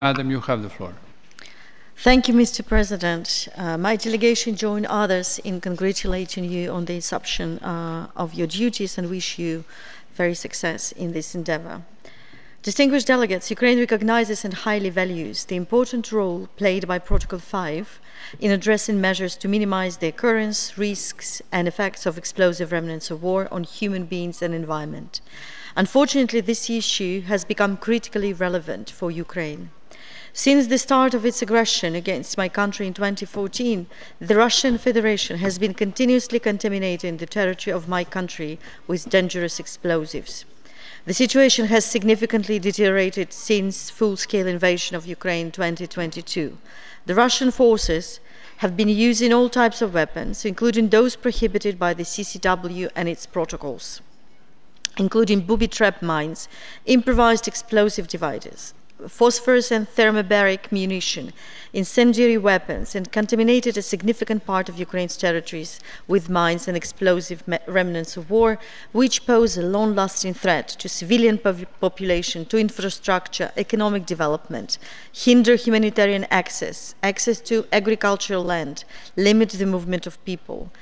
Madam, you have the floor. Thank you, Mr. President. My delegation joins others in congratulating you on the assumption of your duties and wish you very success in this endeavor. Distinguished delegates, Ukraine recognizes and highly values the important role played by Protocol 5 in addressing measures to minimize the occurrence, risks, and effects of explosive remnants of war on human beings and environment. Unfortunately, this issue has become critically relevant for Ukraine. Since the start of its aggression against my country in 2014, the Russian Federation has been continuously contaminating the territory of my country with dangerous explosives. The situation has significantly deteriorated since full-scale invasion of Ukraine in 2022. The Russian forces have been using all types of weapons, including those prohibited by the CCW and its protocols, including booby-trap mines, improvised explosive devices, phosphorus and thermobaric munition, incendiary weapons, and contaminated a significant part of Ukraine's territories with mines and explosive remnants of war, which pose a long-lasting threat to civilian population, to infrastructure, economic development, hinder humanitarian access, access to agricultural land, limit the movement of people.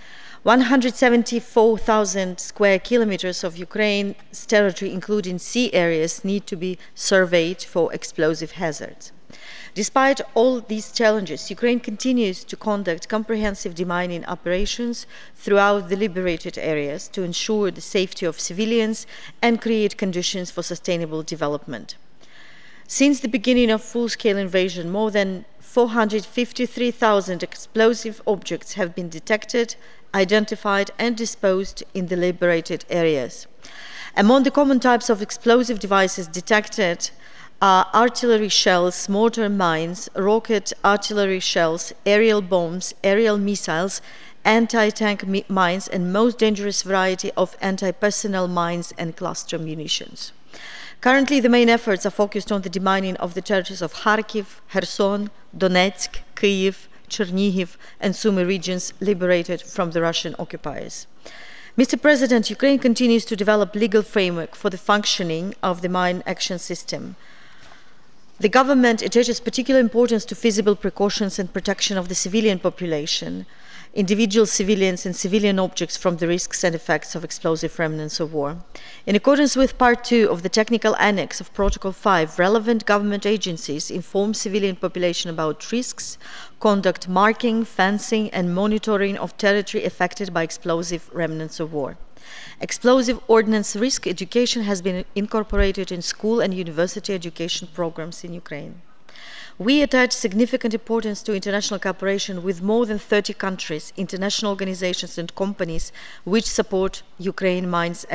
174,000 square kilometers of Ukraine's territory, including sea areas, need to be surveyed for explosive hazards. Despite all these challenges, Ukraine continues to conduct comprehensive demining operations throughout the liberated areas to ensure the safety of civilians and create conditions for sustainable development. Since the beginning of full-scale invasion, more than 453,000 explosive objects have been detected, identified and disposed in the liberated areas. Among the common types of explosive devices detected are artillery shells, mortar mines, rocket artillery shells, aerial bombs, aerial missiles, anti-tank mines, and most dangerous variety of anti-personnel mines and cluster munitions. Currently, the main efforts are focused on the demining of the territories of Kharkiv, Kherson, Donetsk, Kyiv, Chernihiv, and Sumy regions liberated from the Russian occupiers. Mr. President, Ukraine continues to develop legal framework for the functioning of the mine action system. The government attaches particular importance to feasible precautions and protection of the civilian population, individual civilians and civilian objects from the risks and effects of explosive remnants of war. In accordance with Part 2 of the Technical Annex of Protocol 5, relevant government agencies inform civilian population about risks, conduct marking, fencing and monitoring of territory affected by explosive remnants of war. Explosive ordnance risk education has been incorporated in school and university education programs in Ukraine. We attach significant importance to international cooperation with more than 30 countries, international organizations and companies which support Ukraine mines